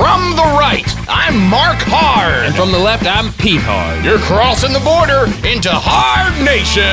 From the right, I'm Mark Hard. And from the left, I'm Pete Hard. You're crossing the border into Hard Nation.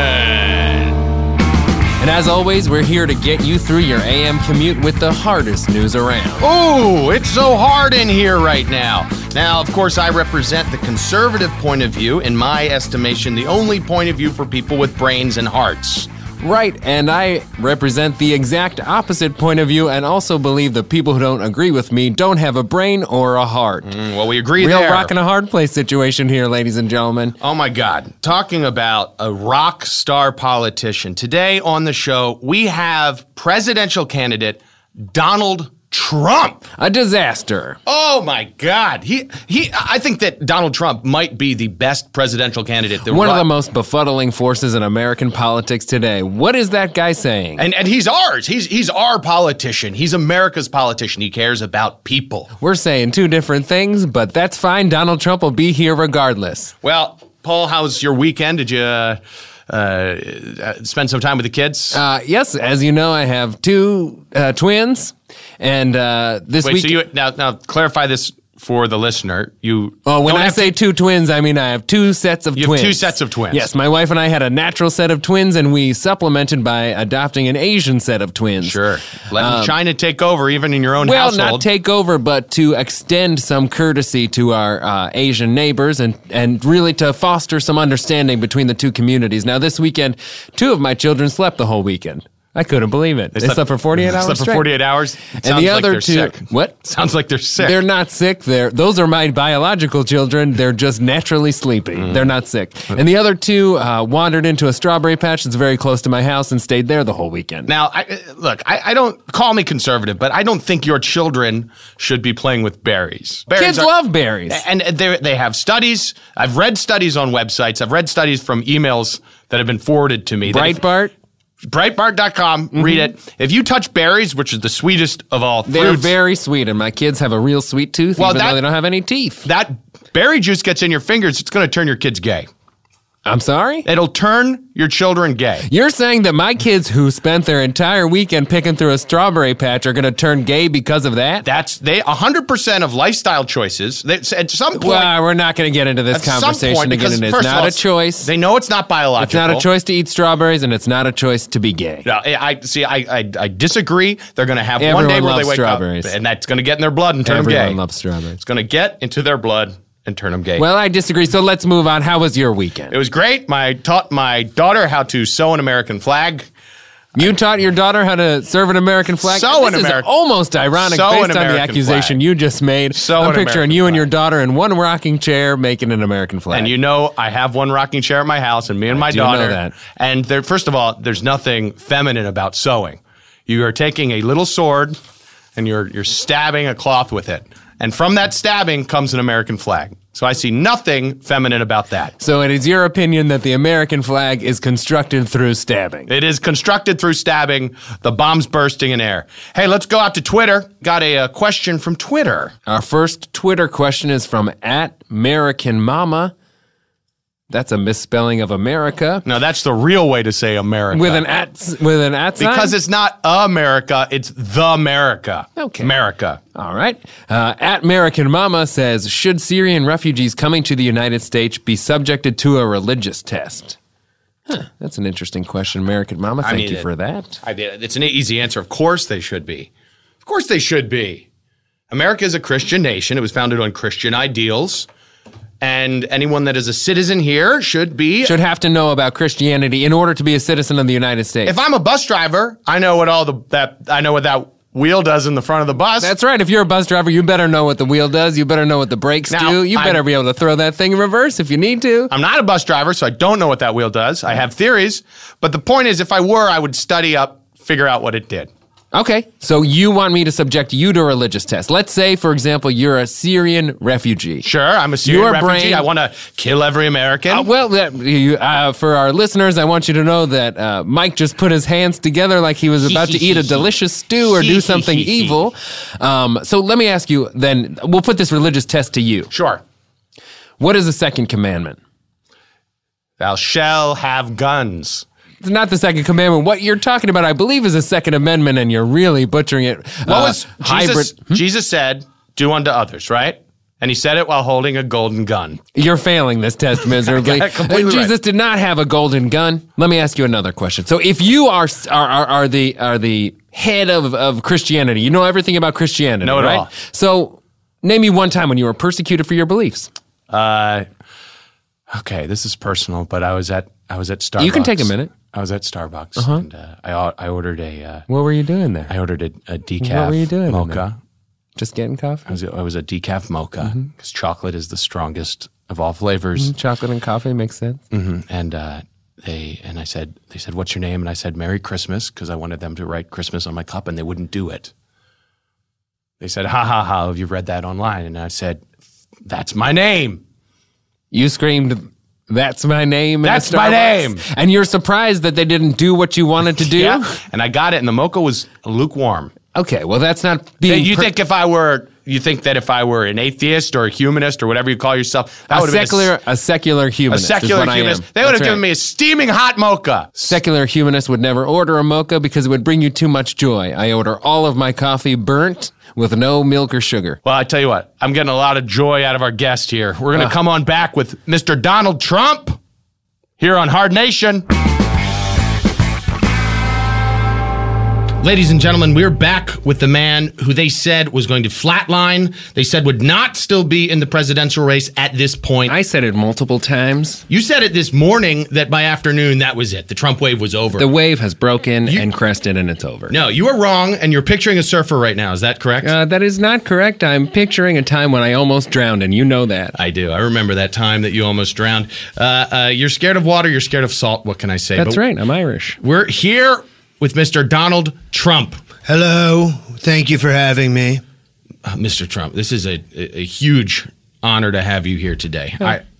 And as always, we're here to get you through your AM commute with the hardest news around. Ooh, it's so hard in here right now. Now, of course, I represent the conservative point of view. In my estimation, the only point of view for people with brains and hearts. Right, and I represent the exact opposite point of view and also believe the people who don't agree with me don't have a brain or a heart. Well, we agree Real there. rock and a hard place situation here, ladies and gentlemen. Oh my God. Talking about a rock star politician. Today on the show, we have presidential candidate Donald Trump. A disaster. Oh my God. I think that Donald Trump might be the best presidential candidate. One of the most befuddling forces in American politics today. What is that guy saying? And he's ours. He's our politician. He's America's politician. He cares about people. We're saying two different things, but that's fine. Donald Trump will be here regardless. Well, Paul, how's your weekend? Did you spend some time with the kids? Yes, as you know, I have two twins, and this week. So you now clarify this for the listener. When I say two twins, I mean I have two sets of twins. You have two sets of twins. Yes, my wife and I had a natural set of twins, and we supplemented by adopting an Asian set of twins. Sure, letting China take over, even in your own household. Well, not take over, but to extend some courtesy to our Asian neighbors and really to foster some understanding between the two communities. Now, this weekend, two of my children slept the whole weekend. I couldn't believe it. They slept for 48 hours. Slept for 48 hours. And the other two, sick. What? Sounds like they're sick. They're not sick. Those are my biological children. They're just naturally sleeping. They're not sick. And the other two wandered into a strawberry patch that's very close to my house and stayed there the whole weekend. Now, I don't call me conservative, but I don't think your children should be playing with berries. Kids love berries. And they have studies. I've read studies on websites. I've read studies from emails that have been forwarded to me. Breitbart? Breitbart.com, read it. If you touch berries, which is the sweetest of all fruits. They're very sweet, and my kids have a real sweet tooth, even though they don't have any teeth. That berry juice gets in your fingers, it's going to turn your kids gay. I'm sorry? It'll turn your children gay. You're saying that my kids who spent their entire weekend picking through a strawberry patch are going to turn gay because of that? They 100% of lifestyle choices. At some point, well, we're not going to get into this conversation again. It's not a choice. They know it's not biological. It's not a choice to eat strawberries, and it's not a choice to be gay. No, I disagree. They're going to have one day where they wake up, and that's going to get in their blood and turn them gay. Everyone loves strawberries. It's going to get into their blood and turn them gay. Well, I disagree, so let's move on. How was your weekend? It was great. I taught my daughter how to sew an American flag. You taught your daughter how to serve an American flag? This is almost ironic based on the accusation you just made. I'm picturing you and your daughter in one rocking chair making an American flag. And you know I have one rocking chair at my house, and me and my daughter. Know that. And first of all, there's nothing feminine about sewing. You are taking a little sword and you're stabbing a cloth with it. And from that stabbing comes an American flag. So I see nothing feminine about that. So it is your opinion that the American flag is constructed through stabbing? It is constructed through stabbing, the bombs bursting in air. Hey, let's go out to Twitter. Got a question from Twitter. Our first Twitter question is from @AmericanMama. That's a misspelling of America. No, that's the real way to say America. With an at sign? Because it's not America, it's the America. Okay. America. All right. @AmericanMama says, should Syrian refugees coming to the United States be subjected to a religious test? That's an interesting question, American Mama. Thank you for that. It's an easy answer. Of course they should be. Of course they should be. America is a Christian nation. It was founded on Christian ideals. And anyone that is a citizen here should have to know about Christianity in order to be a citizen of the United States. If I'm a bus driver, I know what that wheel does in the front of the bus. That's right. If you're a bus driver, you better know what the wheel does. You better know what the brakes do. You better be able to throw that thing in reverse if you need to. I'm not a bus driver, so I don't know what that wheel does. I have theories. But the point is, if I were, I would study up, figure out what it did. Okay, so you want me to subject you to a religious test. Let's say, for example, you're a Syrian refugee. Sure, I'm a Syrian refugee. I want to kill every American. For our listeners, I want you to know that Mike just put his hands together like he was about to eat a delicious stew or do something evil. So let me ask you then, we'll put this religious test to you. Sure. What is the second commandment? Thou shalt have guns. It's not the second commandment. What you're talking about, I believe, is the Second Amendment, and you're really butchering it. Jesus said do unto others, right? And he said it while holding a golden gun. You're failing this test miserably. Completely Jesus right. did not have a golden gun. Let me ask you another question. So if you are the head of Christianity, you know everything about Christianity, Know it right? all. So name me one time when you were persecuted for your beliefs. Okay, this is personal, but I was at Starbucks. You can take a minute. I was at Starbucks, and I ordered a. What were you doing there? I ordered a decaf What were you doing in mocha. there? Just getting coffee? I was a decaf mocha because chocolate is the strongest of all flavors. Chocolate and coffee makes sense. And they said, "What's your name?" And I said, "Merry Christmas," because I wanted them to write Christmas on my cup, and they wouldn't do it. They said, "Ha ha ha! Have you read that online?" And I said, "That's my name." You screamed, "That's my name." That's my name. And you're surprised that they didn't do what you wanted to do? Yeah, and I got it, and the mocha was lukewarm. Okay, well, that's not being... You think that if I were an atheist or a humanist or whatever you call yourself, that a would have been secular humanist. a secular is what humanist, I am. they would have That's given right. me a steaming hot mocha. Secular humanists would never order a mocha because it would bring you too much joy. I order all of my coffee burnt with no milk or sugar. Well, I tell you what, I'm getting a lot of joy out of our guest here. We're going to come on back with Mr. Donald Trump here on Hard Nation. Ladies and gentlemen, we're back with the man who they said was going to flatline. They said would not still be in the presidential race at this point. I said it multiple times. You said it this morning that by afternoon, that was it. The Trump wave was over. The wave has broken and crested and it's over. No, you were wrong, and you're picturing a surfer right now. Is that correct? That is not correct. I'm picturing a time when I almost drowned, and you know that. I do. I remember that time that you almost drowned. You're scared of water. You're scared of salt. What can I say? That's right. I'm Irish. We're here with Mr. Donald Trump. Hello. Thank you for having me. Mr. Trump, this is a huge honor to have you here today.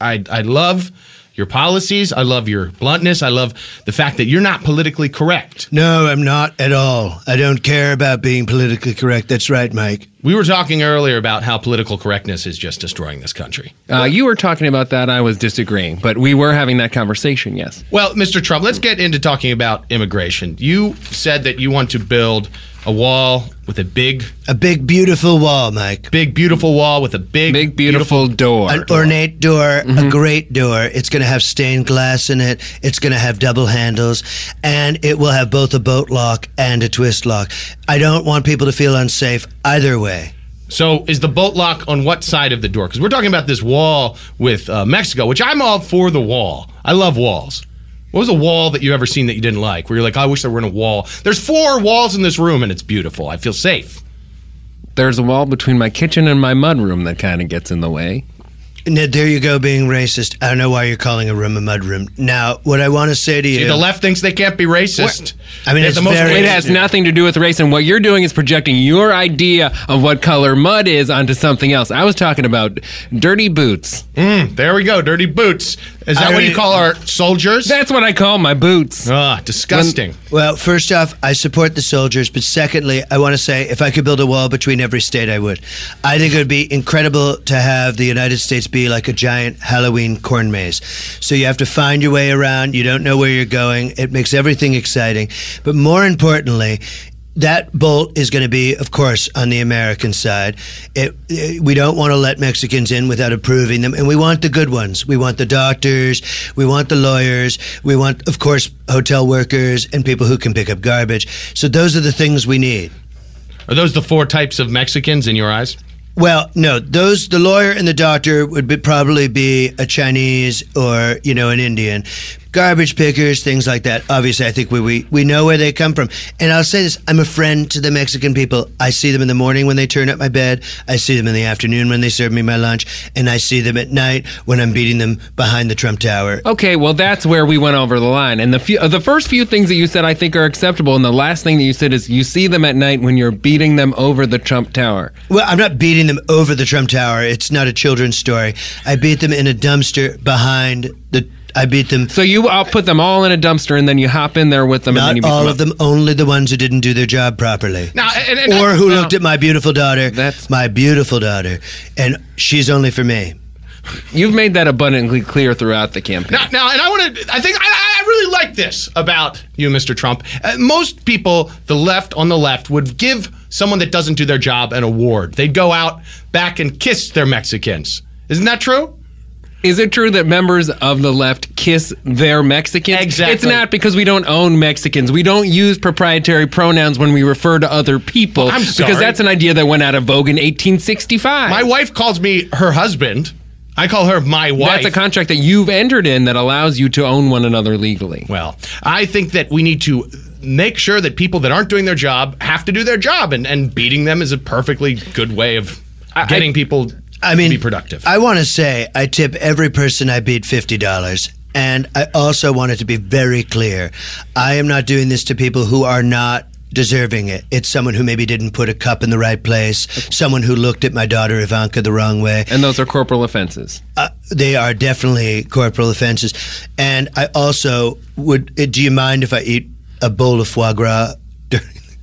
I love your policies. I love your bluntness. I love the fact that you're not politically correct. No, I'm not at all. I don't care about being politically correct. That's right, Mike. We were talking earlier about how political correctness is just destroying this country. You were talking about that. I was disagreeing, but we were having that conversation, yes. Well, Mr. Trump, let's get into talking about immigration. You said that you want to build a wall with a big, beautiful wall, Mike. big, beautiful wall with a big, beautiful door. An ornate door, a great door. It's going to have stained glass in it. It's going to have double handles, and it will have both a boat lock and a twist lock. I don't want people to feel unsafe either way. So is the boat lock on what side of the door? Because we're talking about this wall with Mexico, which I'm all for the wall. I love walls. What was a wall that you ever seen that you didn't like? Where you're like, I wish there weren't a wall. There's 4 walls in this room, and it's beautiful. I feel safe. There's a wall between my kitchen and my mudroom that kind of gets in the way. Ned, there you go, being racist. I don't know why you're calling a room a mud room. Now, what I want to say to you... See, the left thinks they can't be racist. I mean, They're it's the most very- It racist. has nothing to do with race, and what you're doing is projecting your idea of what color mud is onto something else. I was talking about dirty boots. There we go, dirty boots. Is that what you call our soldiers? That's what I call my boots. Disgusting. Well, first off, I support the soldiers, but secondly, I want to say if I could build a wall between every state, I would. I think it would be incredible to have the United States be like a giant Halloween corn maze. So you have to find your way around. You don't know where you're going. It makes everything exciting. But more importantly, that bolt is going to be, of course, on the American side. We don't want to let Mexicans in without approving them, and we want the good ones. We want the doctors, we want the lawyers, we want, of course, hotel workers and people who can pick up garbage. So those are the things we need. Are those the 4 types of Mexicans in your eyes? Well, no, the lawyer and the doctor would probably be a Chinese or, an Indian. Garbage pickers, things like that. Obviously, I think we know where they come from. And I'll say this, I'm a friend to the Mexican people. I see them in the morning when they turn up my bed. I see them in the afternoon when they serve me my lunch. And I see them at night when I'm beating them behind the Trump Tower. Okay, well, that's where we went over the line. And the first few things that you said I think are acceptable, and the last thing that you said is you see them at night when you're beating them over the Trump Tower. Well, I'm not beating them over the Trump Tower. It's not a children's story. I beat them in a dumpster behind I beat them. So I'll put them all in a dumpster, and then you hop in there with them. and then you Not beat all them of them, only the ones who didn't do their job properly. Now, or who looked at my beautiful daughter. That's my beautiful daughter. And she's only for me. You've made that abundantly clear throughout the campaign. Now, and I want to. I think I really like this about you, Mr. Trump. Most people, on the left, would give someone that doesn't do their job an award. They'd go out back and kiss their Mexicans. Isn't that true? Is it true that members of the left kiss their Mexicans? Exactly. It's not because we don't own Mexicans. We don't use proprietary pronouns when we refer to other people. I'm sorry. Because that's an idea that went out of vogue in 1865. My wife calls me her husband. I call her my wife. That's a contract that you've entered in that allows you to own one another legally. Well, I think that we need to make sure that people that aren't doing their job have to do their job, and beating them is a perfectly good way of getting people to be productive. I want to say I tip every person I beat $50. And I also want it to be very clear. I am not doing this to people who are not deserving it. It's someone who maybe didn't put a cup in the right place, someone who looked at my daughter Ivanka the wrong way. And those are corporal offenses. They are definitely corporal offenses. And I also would, do you mind if I eat a bowl of foie gras during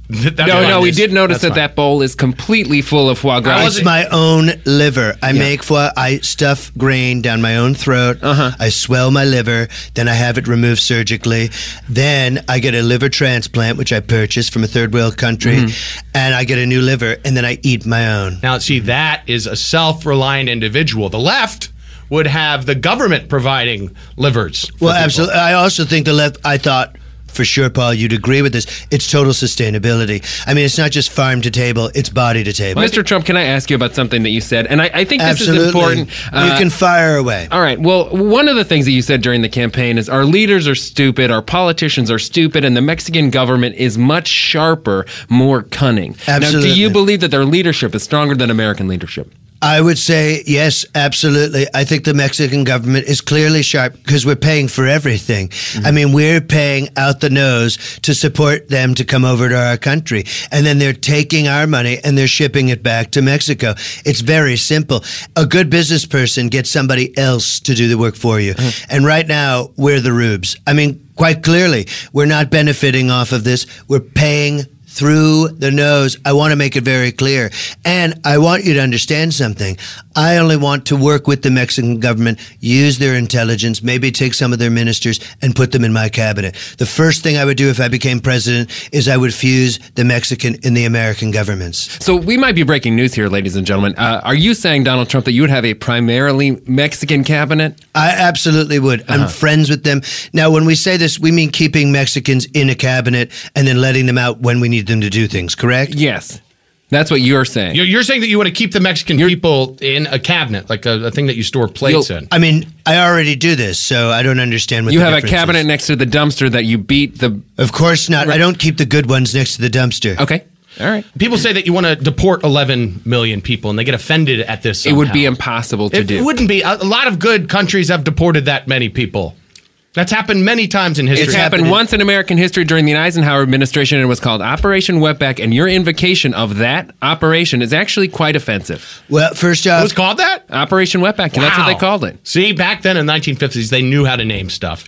No, we did notice that bowl is completely full of foie gras. It's my own liver. I make foie. I stuff grain down my own throat. I swell my liver. Then I have it removed surgically. Then I get a liver transplant, which I purchased from a third world country, and I get a new liver. And then I eat my own. Now, see, that is a self-reliant individual. The left would have the government providing livers. Well, absolutely. I also think the left. I thought. For sure, Paul, you'd agree with this. It's total sustainability. I mean, it's not just farm to table, it's body to table. Mr. Trump, can I ask you about something that you said? And I think this Absolutely. is important. You can fire away. All right. Well, one of the things that you said during the campaign is our leaders are stupid, our politicians are stupid, and the Mexican government is much sharper, more cunning. Absolutely. Now, do you believe that their leadership is stronger than American leadership? I would say yes, absolutely. I think the Mexican government is clearly sharp because we're paying for everything. I mean, we're paying out the nose to support them to come over to our country. And then they're taking our money and they're shipping it back to Mexico. It's very simple. A good business person gets somebody else to do the work for you. And right now, we're the rubes. I mean, quite clearly, we're not benefiting off of this. We're paying through the nose. I want to make it very clear. And I want you to understand something. I only want to work with the Mexican government, use their intelligence, maybe take some of their ministers and put them in my cabinet. The first thing I would do if I became president is I would fuse the Mexican and the American governments. So we might be breaking news here, ladies and gentlemen. Are you saying, Donald Trump, that you would have a primarily Mexican cabinet? I absolutely would. I'm friends with them. Now, when we say this, we mean keeping Mexicans in a cabinet and then letting them out when we need them to do things, correct? Yes. That's what you're saying. You're saying that you want to keep the Mexican people in a cabinet, like a thing that you store plates in. I mean, I already do this, so I don't understand what you the have a difference cabinet is. next to the dumpster that you beat the... Of course not. I don't keep the good ones next to the dumpster. Okay. All right. People say that you want to deport 11 million people, and they get offended at this somehow. It would be impossible to do. It wouldn't be. A lot of good countries have deported that many people. That's happened many times in history. It's happened once in American history during the Eisenhower administration, and it was called Operation Wetback, and your invocation of that operation is actually quite offensive. Well, first It off, was called that? Operation Wetback, and that's what they called it. See, back then in the 1950s, they knew how to name stuff.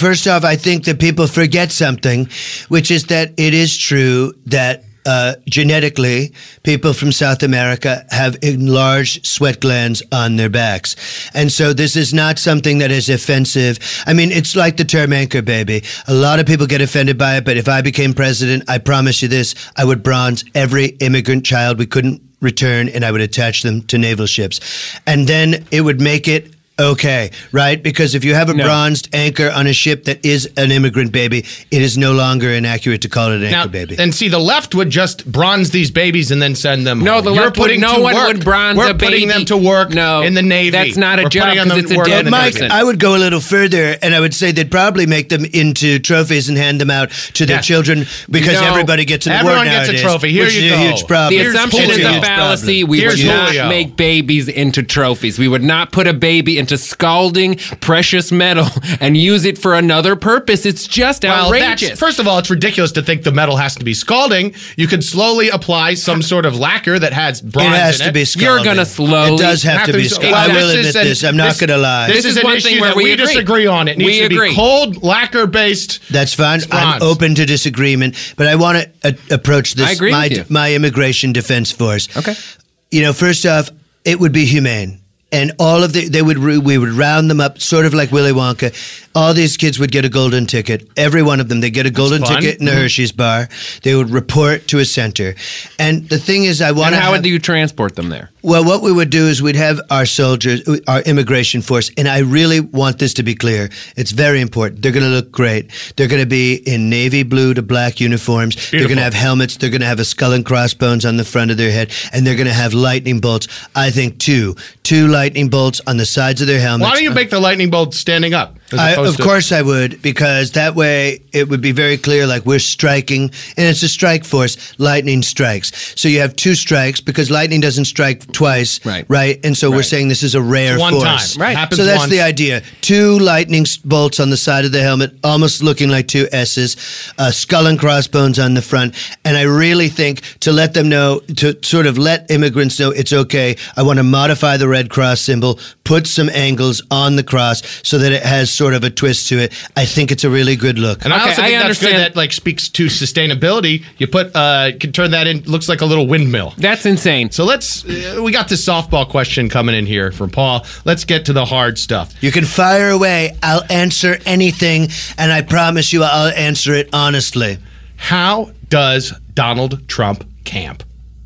I think that people forget something, which is that it is true that genetically, people from South America have enlarged sweat glands on their backs. And so this is not something that is offensive. I mean, it's like the term anchor baby. A lot of people get offended by it, but if I became president, I promise you this, I would bronze every immigrant child we couldn't return, and I would attach them to naval ships. And then it would make it okay, right? Because if you have a bronzed anchor on a ship that is an immigrant baby, it is no longer inaccurate to call it an anchor baby. And see, the left would just bronze these babies and then send them No, home. the left would, no one would bronze We're a baby. putting them to work in the Navy. That's not a We're job putting them because it's to a work dead in the Mike, person. I would go a little further, and I would say they'd probably make them into trophies and hand them out to their children because No. everybody gets an award Everyone gets a nowadays, trophy. Here which you is go. a huge problem. The assumption is Julio. a fallacy. We Here's would not Julio. make babies into trophies. We would not put a baby into scalding precious metal and use it for another purpose. It's just outrageous. First of all, it's ridiculous to think the metal has to be scalding. You could slowly apply some sort of lacquer that has bronze in it. It has to be scalded. You're gonna slowly- It does have to be scalded. I will admit this. I'm not going to lie. This is an one issue thing where that we we agree. disagree on. It needs We to agree. be cold, lacquer-based. That's fine. bronze. I'm open to disagreement, but I want to approach this I agree with you. my immigration defense force. Okay. You know, first off, it would be humane. And all of we would round them up, sort of like Willy Wonka. All these kids would get a golden ticket. Every one of them, they get a golden ticket in the Hershey's bar. They would report to a center. And the thing is, I want to. And how would you transport them there? Well, what we would do is we'd have our soldiers, our immigration force, and I really want this to be clear. It's very important. They're going to look great. They're going to be in navy blue to black uniforms. Beautiful. They're going to have helmets. They're going to have a skull and crossbones on the front of their head, and they're going to have lightning bolts. I think two lightning bolts on the sides of their helmets. Why don't you make the lightning bolt standing up? Of course I would, because that way it would be very clear, like we're striking, and it's a strike force. Lightning strikes. So you have two strikes, because lightning doesn't strike twice, right? And so we're saying this is a rare one force. time. Right. Happens So that's once. the idea. Two lightning bolts on the side of the helmet, almost looking like two S's, skull and crossbones on the front. And I really think to let them know, to sort of let immigrants know it's okay, I want to modify the Red Cross symbol, put some angles on the cross so that it has sort of a twist to it. I think it's a really good look. And I also think that's understand. good that like speaks to sustainability. You put can turn that in, looks like a little windmill. That's insane. So let's we got this softball question coming in here from Paul. Let's get to the hard stuff. You can fire away. I'll answer anything, and I promise you I'll answer it honestly. How does Donald Trump camp?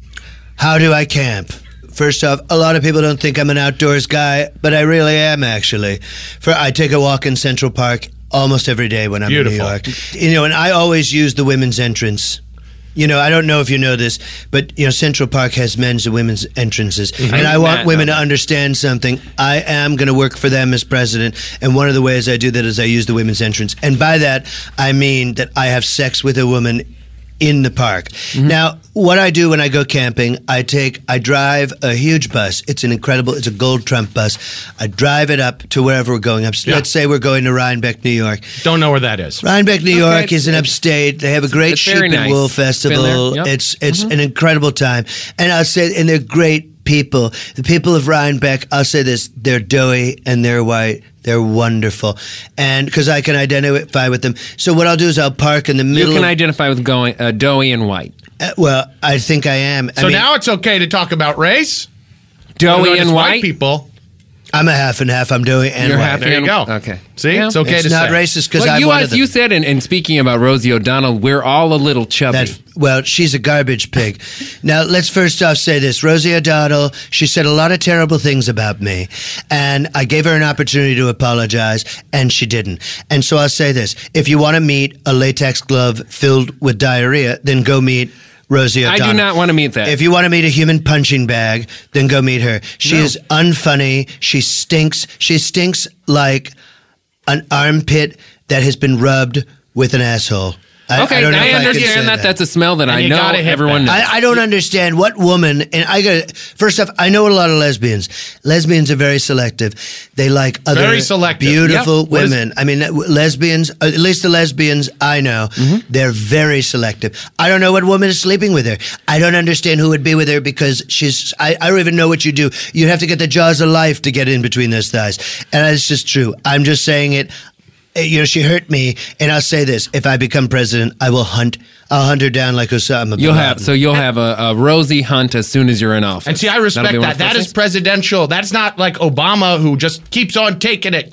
How do I camp? First off, a lot of people don't think I'm an outdoors guy, but I really am, actually. I take a walk in Central Park almost every day when I'm in New York. And I always use the women's entrance. I don't know if you know this, but, Central Park has men's and women's entrances. Mm-hmm. And I want women to understand something. I am going to work for them as president. And one of the ways I do that is I use the women's entrance. And by that, I mean that I have sex with a woman in the park. Mm-hmm. Now, what I do when I go camping, I drive a huge bus. It's a gold Trump bus. I drive it up to wherever we're going. Let's say we're going to Rhinebeck, New York. Don't know where that is. Rhinebeck, New York is in upstate. They have a great sheep and wool festival. Yep. It's an incredible time. And they're great people. The people of Rhinebeck, I'll say this, they're doughy and they're white. They're wonderful. And because I can identify with them. So what I'll do is I'll park in the middle. You can identify with doughy and white. Well, I think I am. So now it's okay to talk about race? Doughy and white people. I'm a half and half. I'm doughy and You're white. half There you go. Okay. See? Yeah. It's okay It's to not say. racist because Well, I'm one of them. you said, and speaking about Rosie O'Donnell, we're all a little chubby. Well, she's a garbage pig. Now, let's first off say this. Rosie O'Donnell, she said a lot of terrible things about me. And I gave her an opportunity to apologize, and she didn't. And so I'll say this. If you want to meet a latex glove filled with diarrhea, then go meet Rosie O'Donnell. I do not want to meet that. If you want to meet a human punching bag, then go meet her. She is unfunny. She stinks. She stinks like an armpit that has been rubbed with an asshole. I don't know if I can say understand that. That's a smell that I you know gotta hit everyone knows. I don't understand what woman, and first off, I know a lot of lesbians. Lesbians are very selective. They like other Very selective. beautiful Yep. What is- women. I mean, lesbians, at least the lesbians I know, they're very selective. I don't know what woman is sleeping with her. I don't understand who would be with her because I don't even know what you do. You'd have to get the jaws of life to get in between those thighs. And that's just true. I'm just saying it. She hurt me, and I'll say this: if I become president, I'll hunt her down like Osama bin Laden. You'll have a Rosie hunt as soon as you're in office. And see, I respect That'll be one that. of the That first is things. presidential. That's not like Obama who just keeps on taking it.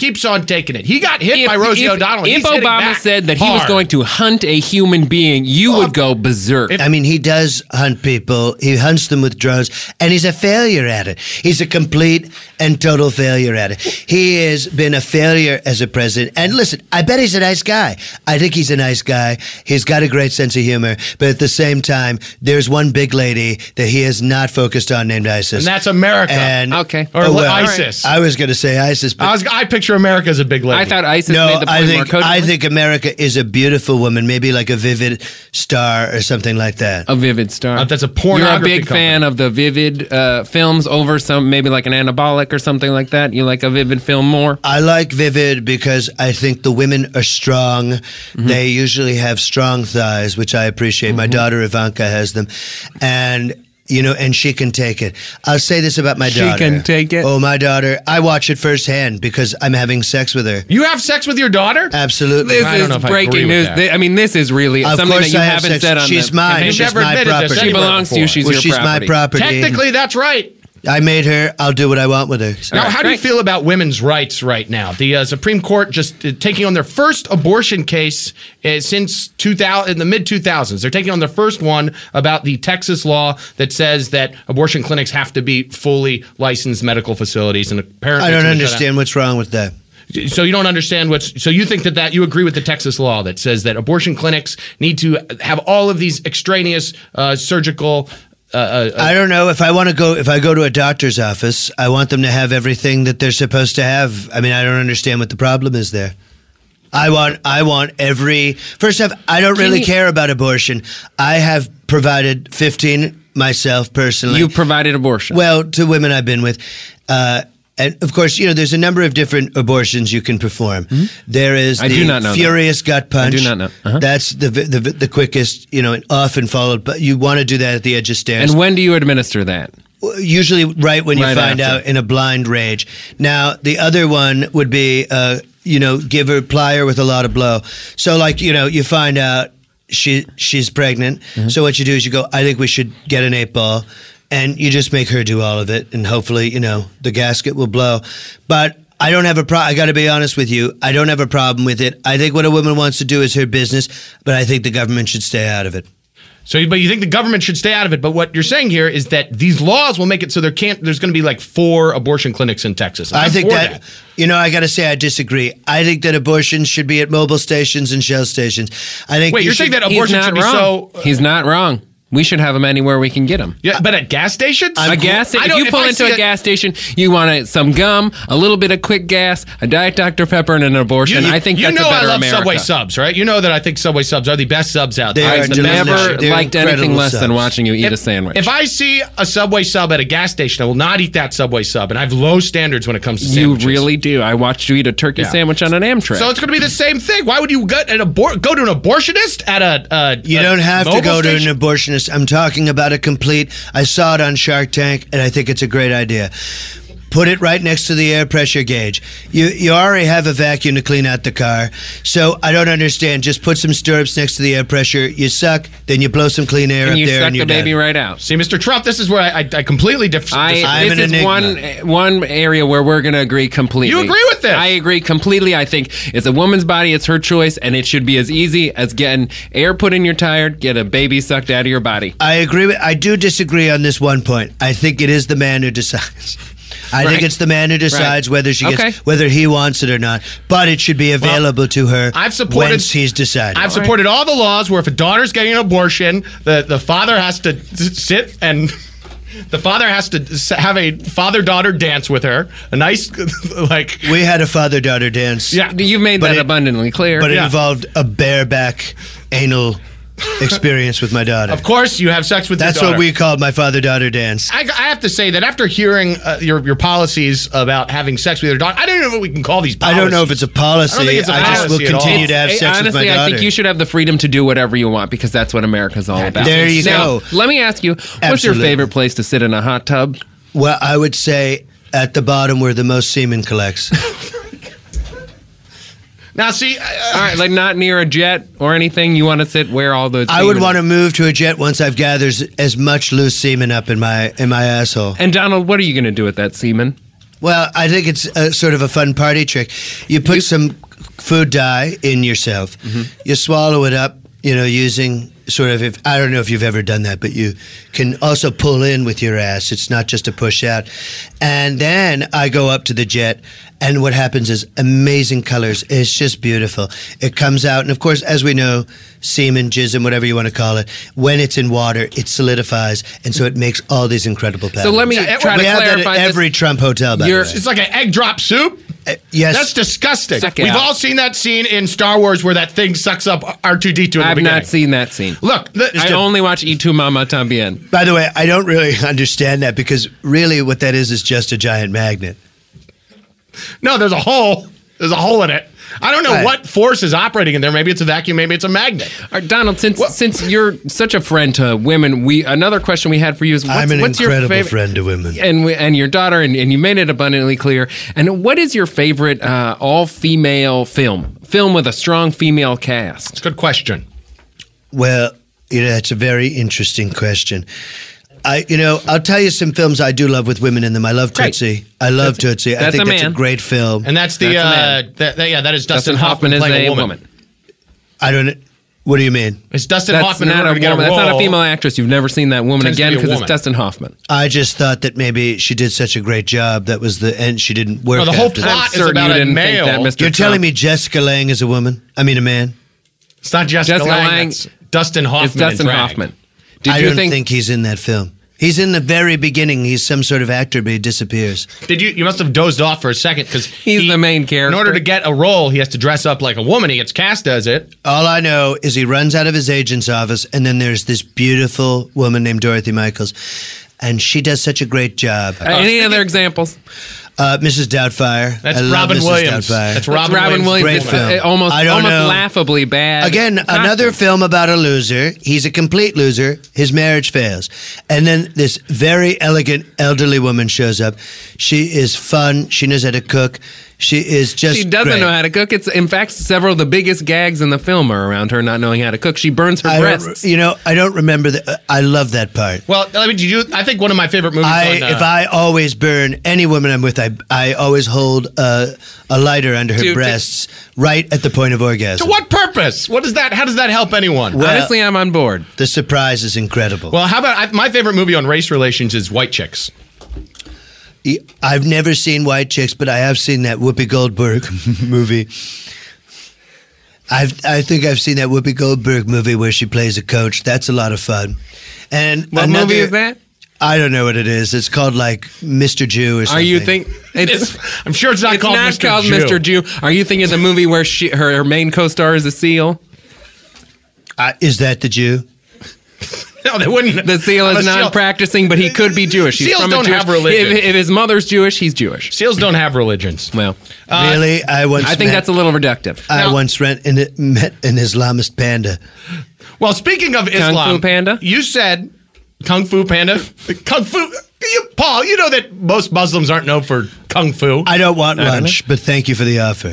He got hit by Rosie O'Donnell. If He's hitting Obama back said that he was hard. going to hunt a human being, you would go berserk. I mean, he does hunt people. He hunts them with drones, and he's a failure at it. He's a complete and total failure at it. He has been a failure as a president. And listen, I bet he's a nice guy. I think he's a nice guy. He's got a great sense of humor. But at the same time, there's one big lady that he has not focused on named ISIS. And that's America. And, Okay. Or ISIS. I was going to say ISIS. But I picture America as a big lady. I thought ISIS no, made the point more cogently. I think America is a beautiful woman, maybe like a Vivid Star or something like that. A Vivid Star. That's a You're a pornography big fan of the Vivid films over some, maybe like an Anabolic or something like that? You like a Vivid film more? I like Vivid because I think the women are strong. They usually have strong thighs, which I appreciate. My daughter Ivanka has them. And she can take it. I'll say this about my daughter. She can take it? Oh, my daughter. I watch it firsthand because I'm having sex with her. You have sex with your daughter? Absolutely. This I don't know is if I agree breaking with news. that. I mean, this is really Of something that course you I have haven't sex. said on She's the... mine. You've She's never my admitted this property. She anywhere belongs to you. before. She's Well, your she's property. my property. Technically, that's right. I made her. I'll do what I want with her. So. Now, how do you feel about women's rights right now? The Supreme Court just taking on their first abortion case since 2000, in the mid-2000s. They're taking on their first one about the Texas law that says that abortion clinics have to be fully licensed medical facilities. And apparently, I don't understand what's wrong with that. So you don't understand so you think that you agree with the Texas law that says that abortion clinics need to have all of these extraneous surgical. I don't know if I go to a doctor's office, I want them to have everything that they're supposed to have. I mean, I don't understand what the problem is there. I want first off, I don't really care about abortion. I have provided 15 myself personally. You provided abortion? Well, to women I've been with. And of course, there's a number of different abortions you can perform. Mm-hmm. There is the furious gut punch. I do not know. Uh-huh. That's the quickest, and often followed. But you want to do that at the edge of stairs. And when do you administer that? Usually right when you find out in a blind rage. Now, the other one would be, ply her with a lot of blow. So you find out she's pregnant. Mm-hmm. So what you do is you go, I think we should get an 8-ball. And you just make her do all of it, and hopefully, the gasket will blow. But I don't have a problem. I got to be honest with you. I don't have a problem with it. I think what a woman wants to do is her business, but I think the government should stay out of it. But you think the government should stay out of it. But what you're saying here is that these laws will make it so there's going to be 4 abortion clinics in Texas. I think that. I got to say I disagree. I think that abortion should be at mobile stations and Shell stations. I think. Wait, you're saying that abortion should be so? He's not wrong. We should have them anywhere we can get them. Yeah, but at gas stations? If you pull into a gas station, you want some gum, a little bit of quick gas, a Diet Dr. Pepper, and an abortion. I think that's a better America. I love Subway subs, right? You know that I think Subway subs are the best subs out there. I've never liked anything less than watching you eat a sandwich. If I see a Subway sub at a gas station, I will not eat that Subway sub, and I have low standards when it comes to sandwiches. You really do. I watched you eat a turkey sandwich on an Amtrak. So it's going to be the same thing. Why would you go to an abortionist at a You don't have to go to an abortionist. I'm talking about a complete. I saw it on Shark Tank, and I think it's a great idea. Put it right next to the air pressure gauge. You already have a vacuum to clean out the car, so I don't understand. Just put some stirrups next to the air pressure. You suck, then you blow some clean air up there, and you're suck the baby done. right out. See, Mr. Trump, this is where I completely disagree. This is one area where we're going to agree completely. You agree with this? I agree completely. I think it's a woman's body, it's her choice, and it should be as easy as getting air put in your tire, get a baby sucked out of your body. I agree. I do disagree on this one point. I think it is the man who decides. I think it's the man who decides whether she gets whether he wants it or not. But it should be available to her once he's decided. I've supported all the laws where if a daughter's getting an abortion, the father has to sit and the father has to have a father-daughter dance with her. A nice we had a father-daughter dance. Yeah, you made that abundantly clear. But it involved a bareback anal experience with my daughter. Of course, you have sex with your daughter. That's what we called my father-daughter dance. I have to say that after hearing your policies about having sex with your daughter, I don't know what we can call these policies. I don't know if it's a policy. I don't think it's a policy just will continue to have sex honestly, with my daughter. I think you should have the freedom to do whatever you want because that's what America's all about. There you go. Let me ask you, what's your favorite place to sit in a hot tub? Well, I would say at the bottom where the most semen collects. Now, see, all right, not near a jet or anything. You want to sit where all the. I would want to move to a jet once I've gathered as much loose semen up in my asshole. And Donald, what are you going to do with that semen? Well, I think it's sort of a fun party trick. You put some food dye in yourself. Mm-hmm. You swallow it up. Using sort of, I don't know if you've ever done that, but you can also pull in with your ass. It's not just a push out. And then I go up to the jet, and what happens is amazing colors. It's just beautiful. It comes out, and of course, as we know, semen, jism, whatever you want to call it, when it's in water, it solidifies, and so it makes all these incredible patterns. So let me try to clarify this. We have that at every Trump hotel, by the way. It's like an egg drop soup? Yes. That's disgusting. We've all seen that scene in Star Wars where that thing sucks up R2-D2 I've not seen that scene. Look. I only watch Y Tu Mama Tambien. By the way, I don't really understand that because really what that is just a giant magnet. No, there's a hole. There's a hole in it. I don't know what force is operating in there. Maybe it's a vacuum. Maybe it's a magnet. All right, Donald, since you're such a friend to women, another question we had for you is what's your favorite friend to women, and your daughter, and you made it abundantly clear. And what is your favorite all-female film with a strong female cast? It's a good question. Well, it's a very interesting question. I'll tell you some films I do love with women in them. I love Great. Tootsie. I love Tootsie. I that's think a that's a man. great film. And that's the that is Dustin Hoffman is playing a a woman. I don't. What do you mean? It's Dustin That's Hoffman. not a to get woman. That's not a role. female actress. You've never seen that woman Tends to again be a because it's woman. Dustin Hoffman. I just thought that maybe she did such a great job. That was the end. She didn't work. No, the whole after that. plot is certain about you a didn't male. think that, Mr. You're telling Trump. me Jessica Lange is a woman? I mean, a man. It's not Jessica Jessica Lange. Lange. It's Dustin Hoffman. It's Dustin in drag. Hoffman. Did I you don't think? think he's in that film. He's in the very beginning. He's some sort of actor, but he disappears. Did you? You must have dozed off for a second because He's the main character. In order to get a role, he has to dress up like a woman. He gets cast as it. All I know is he runs out of his agent's office, and then there's this beautiful woman named Dorothy Michaels, and she does such a great job. Any other examples? Mrs. Doubtfire. That's I love Robin Mrs. Williams. Doubtfire. That's Robin Williams. Williams. Great film. Almost I don't know. laughably bad. Again, another costume. film about a loser. He's a complete loser. His marriage fails. And then this very elegant elderly woman shows up. She is fun. She knows how to cook. She is just She doesn't great. know how to cook. It's in fact several of the biggest gags in the film are around her not knowing how to cook. She burns her breasts. I don't remember that. I love that part. Well, I mean, I think one of my favorite movies. If I always burn any woman I'm with, I always hold a lighter under her breasts right at the point of orgasm. to what purpose? What is that? How does that help anyone? Well- Honestly, I'm on board. The surprise is incredible. Well, how about my favorite movie on race relations is White Chicks. I've never seen White Chicks, but I have seen that Whoopi Goldberg movie. I think I've seen that Whoopi Goldberg movie where she plays a coach. That's a lot of fun. And What movie is that? I don't know what it is. It's called like Mr. Jew or something. Are you think it's I'm sure it's not it's called not Mr. called Jew. Mr. Jew? Are you thinking of the movie where her main co-star is a seal? Is that the Jew? No, they wouldn't. The seal is A seal- non-practicing, but he could be Jewish. He's Seals from a don't Jewish- have religion. If his mother's Jewish, he's Jewish. Seals don't have religions. Well, Really? I think that's a little reductive. I once met an Islamist panda. Well, speaking of Islam, Fu Panda? You said Kung Fu Panda. Kung Fu. Paul, you know that most Muslims aren't known for Kung Fu. I don't want don't lunch, but thank you for the offer.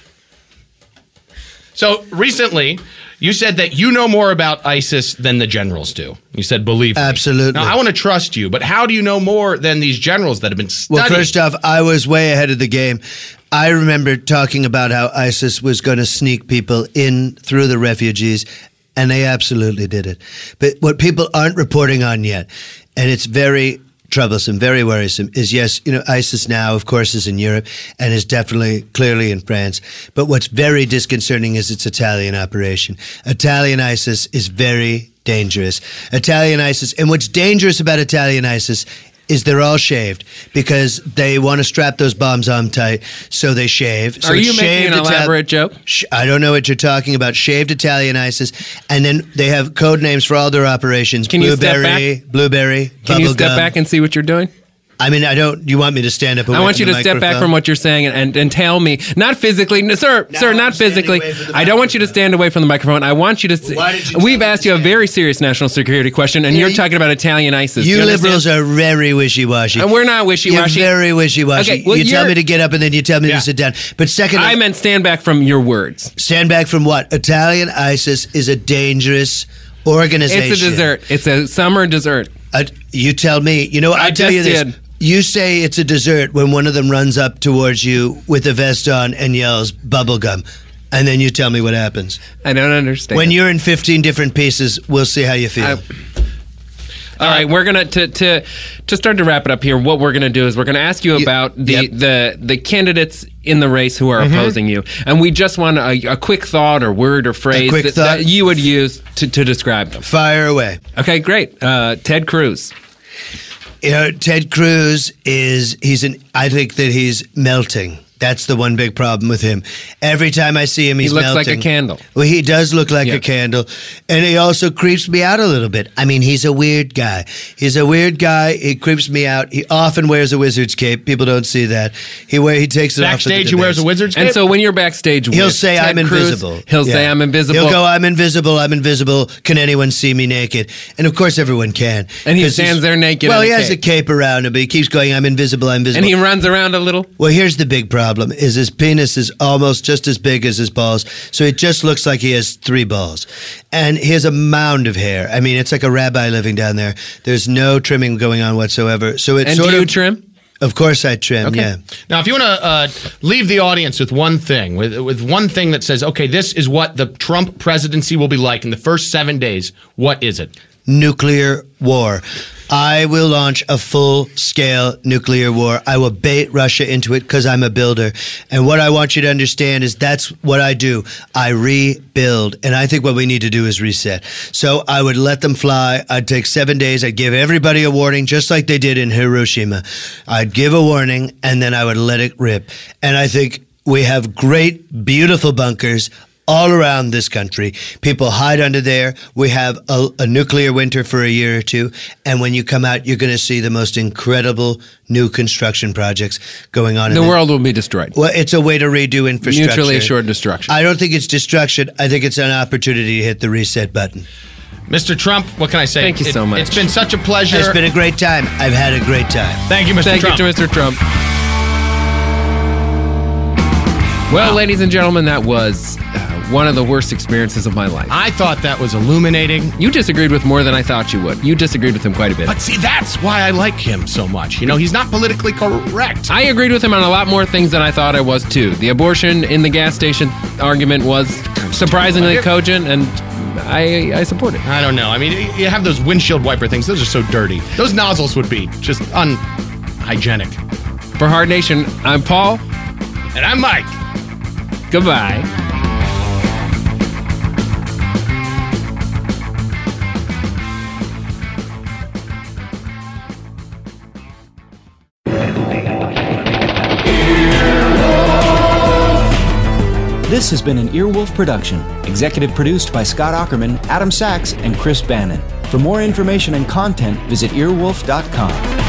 So recently, you said that you know more about ISIS than the generals do. You said, believe me. Absolutely. Now, I want to trust you, but how do you know more than these generals that have been studying? Well, first off, I was way ahead of the game. I remember talking about how ISIS was going to sneak people in through the refugees, and they absolutely did it. But what people aren't reporting on yet, and it's very troublesome, very worrisome, is yes, ISIS now, of course, is in Europe and is definitely clearly in France. But what's very disconcerting is its Italian operation. Italian ISIS is very dangerous. Italian ISIS, and what's dangerous about Italian ISIS is they're all shaved because they want to strap those bombs on tight, so they shave. So Are it's you making an shaved elaborate joke? I don't know what you're talking about. Shaved Italian ISIS, and then they have code names for all their operations. Can you step Blueberry. Can you Bubble step gum. back and see what you're doing? I mean, I don't. You want me to stand up? I want you to step back from what you're saying and tell me, not physically, sir, not I'm standing physically. away from the I don't want you to stand away from the microphone. I want you to. why did you tell We've me asked to you a stand? very serious national security question, and Yeah, you're you- talking about Italian ISIS. You Do understand? liberals are very wishy-washy. And we're not wishy-washy. You're very wishy-washy. Okay, well, you tell you're- me to get up, and then you tell me to sit down. But secondly, I meant stand back from your words. stand back from what? Italian ISIS is a dangerous organization. It's a dessert. It's a summer dessert. You tell me. You know, I tell you just this. did. You say it's a dessert when one of them runs up towards you with a vest on and yells bubblegum. And then you tell me what happens. I don't understand. When you're in 15 different pieces, we'll see how you feel. All right, we're gonna to start to wrap it up here. What we're gonna do is we're gonna ask you about the candidates in the race who are opposing you, and we just want a quick thought or word or phrase quick thought? that you would use to describe them. Fire away. Okay, great. Ted Cruz. Ted Cruz I think that he's melting. That's the one big problem with him. Every time I see him, he's looks melting. like a candle. Well, he does look like Yeah. a candle. And he also creeps me out a little bit. I mean, he's a weird guy. He creeps me out. He often wears a wizard's cape. People don't see that. He takes it off. Backstage, he wears a wizard's cape. And so when you're backstage, He'll with say, Ted I'm Cruz, invisible. He'll say, Yeah. I'm invisible. He'll go, I'm invisible. Can anyone see me naked? And of course, everyone can. And he 'Cause stands there naked Well, in he a has a cape. cape around him, but he keeps going, I'm invisible. and he runs around a little. Well, here's the big problem. problem is his penis is almost just as big as his balls. So it just looks like he has 3 balls. And he has a mound of hair. I mean, it's like a rabbi living down there. There's no trimming going on whatsoever. So it's And sort do you of trim? Of course I trim, Okay. yeah. Now, if you want to leave the audience with one thing, with one thing that says, okay, this is what the Trump presidency will be like in the first 7 days, what is it? Nuclear war. I will launch a full-scale nuclear war. I will bait Russia into it because I'm a builder. And what I want you to understand is that's what I do. I rebuild. And I think what we need to do is reset. So I would let them fly. I'd take 7 days. I'd give everybody a warning, just like they did in Hiroshima. I'd give a warning, and then I would let it rip. And I think we have great, beautiful bunkers all around this country. People hide under there. We have a nuclear winter for a year or two. And when you come out, you're going to see the most incredible new construction projects going on. The world will be destroyed. Well, it's a way to redo infrastructure. Mutually assured destruction. I don't think it's destruction. I think it's an opportunity to hit the reset button. Mr. Trump, what can I say? Thank you so much. It's been such a pleasure. It's been a great time. I've had a great time. Thank you, Mr. Thank Trump. you to Mr. Trump. Well, ladies and gentlemen, that was one of the worst experiences of my life. I thought that was illuminating. You disagreed with more than I thought you would. You disagreed with him quite a bit. But see, that's why I like him so much. You know, he's not politically correct. I agreed with him on a lot more things than I thought I was, too. The abortion in the gas station argument was surprisingly cogent, and I support it. I don't know. I mean, you have those windshield wiper things. Those are so dirty. Those nozzles would be just unhygienic. For Hard Nation, I'm Paul. And I'm Mike. Goodbye. This has been an Earwolf production, executive produced by Scott Ackerman, Adam Sachs, and Chris Bannon. For more information and content, visit earwolf.com.